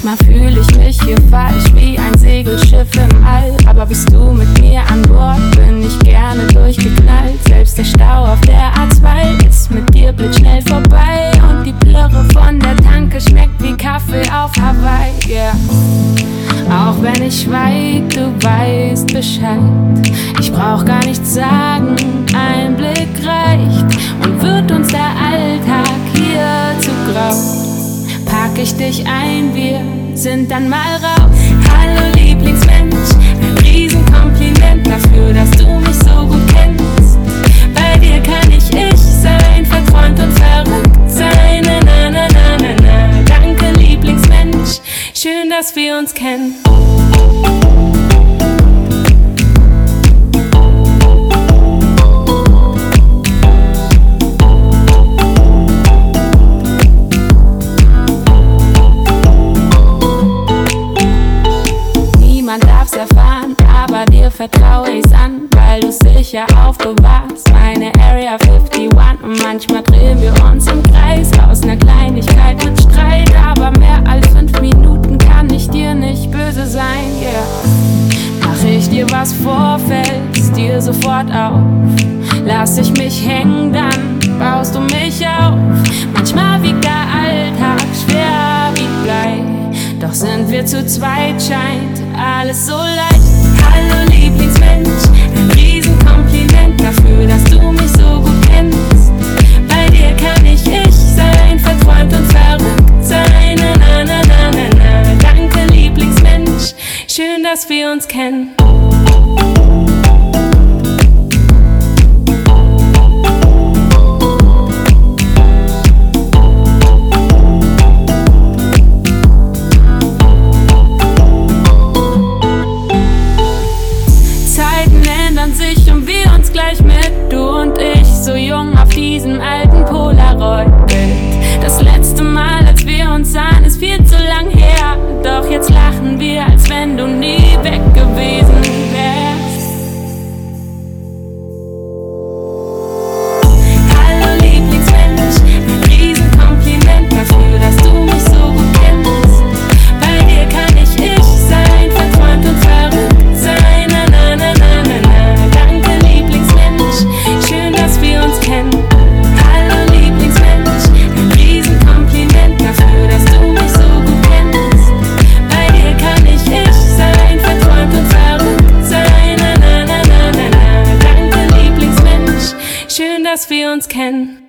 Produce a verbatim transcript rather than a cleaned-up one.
Manchmal fühle ich mich hier falsch wie ein Segelschiff im All. Aber bist du mit mir an Bord, bin ich gerne durchgeknallt. Selbst der Stau auf der A zwei ist mit dir blitzschnell vorbei. Und die Plörre von der Tanke schmeckt wie Kaffee auf Hawaii, yeah. Auch wenn ich schweig, du weißt Bescheid. Ich brauch gar nichts sagen, ein Blick reicht. Und wird uns der Alltag hier zu grau, pack ich dich ein, wir sind dann mal raus. Hallo Lieblingsmensch, ein Riesenkompliment dafür, dass du mich so gut kennst. Bei dir kann ich ich sein, verträumt und verrückt sein. Na na na na na na. Danke Lieblingsmensch, schön, dass wir uns kennen. Niemand darf's erfahren, aber dir vertraue ich's an, weil du's sicher aufbewahrst. Meine Area einundfünfzig und manchmal drehen wir uns im Kreis. Aus ner Kleinigkeit wird Streit, aber mehr als fünf Minuten kann ich dir nicht böse sein, yeah. Mach ich dir was vor, fällt's dir sofort auf. Lass ich mich hängen, dann baust du mich auf. Manchmal wiegt der Alltag schwer wie Blei, doch sind wir zu zweit, scheint alles so leicht. Hallo Lieblingsmensch, ein Riesenkompliment dafür, dass du mich so gut kennst. Bei dir kann ich ich sein, verträumt und verrückt sein. Na na na na na na. Danke Lieblingsmensch, schön, dass wir uns kennen. Gleich mit, du und ich, so jung auf diesem alten Polaroid-Bild. Das letzte Mal, als wir uns sahen, ist viel zu lang her. Doch jetzt lachen wir, als wenn du nie weg gewesen wärst. Hallo Lieblingsmensch, ein Riesenkompliment dafür, dass du mich so gut kennst. Bei dir kann ich ich sein, verträumt und verrückt sein. Na na na na na na. Danke schön, dass wir uns kennen. Hallo Lieblingsmensch, ein Riesenkompliment dafür, dass du mich so gut kennst. Bei dir kann ich ich sein, verträumt und verrückt sein. Na na na na na na. Danke Lieblingsmensch, schön, dass wir uns kennen.